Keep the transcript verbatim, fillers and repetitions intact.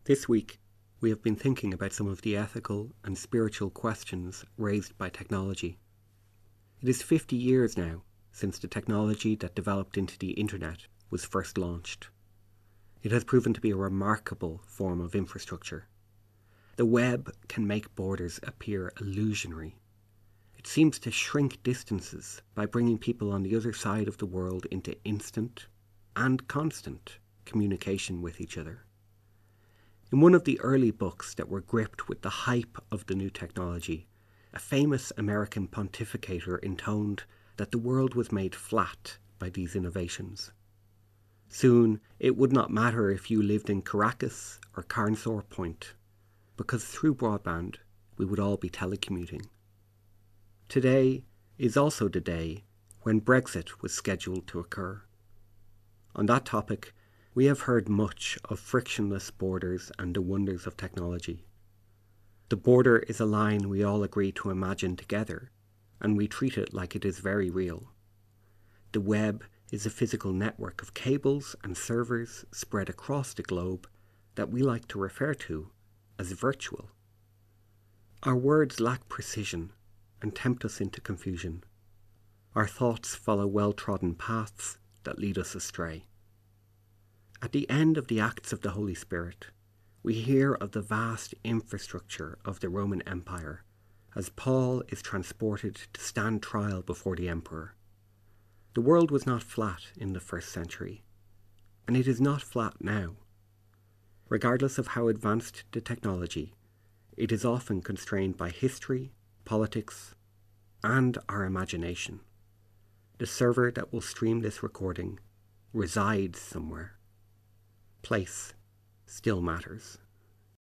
This week, we have been thinking about some of the ethical and spiritual questions raised by technology. It is fifty years now since the technology that developed into the internet was first launched. It has proven to be a remarkable form of infrastructure. The web can make borders appear illusionary. It seems to shrink distances by bringing people on the other side of the world into instant and constant communication with each other. In one of the early books that were gripped with the hype of the new technology, a famous American pontificator intoned that the world was made flat by these innovations. Soon, it would not matter if you lived in Caracas or Carnsore Point, because through broadband, we would all be telecommuting. Today is also the day when Brexit was scheduled to occur. On that topic, we have heard much of frictionless borders and the wonders of technology. The border is a line we all agree to imagine together, and we treat it like it is very real. The web is a physical network of cables and servers spread across the globe that we like to refer to as virtual. Our words lack precision and tempt us into confusion. Our thoughts follow well-trodden paths that lead us astray. At the end of the Acts of the Holy Spirit, we hear of the vast infrastructure of the Roman Empire as Paul is transported to stand trial before the emperor. The world was not flat in the first century, and it is not flat now. Regardless of how advanced the technology, it is often constrained by history, politics, and our imagination. The server that will stream this recording resides somewhere. Place still matters.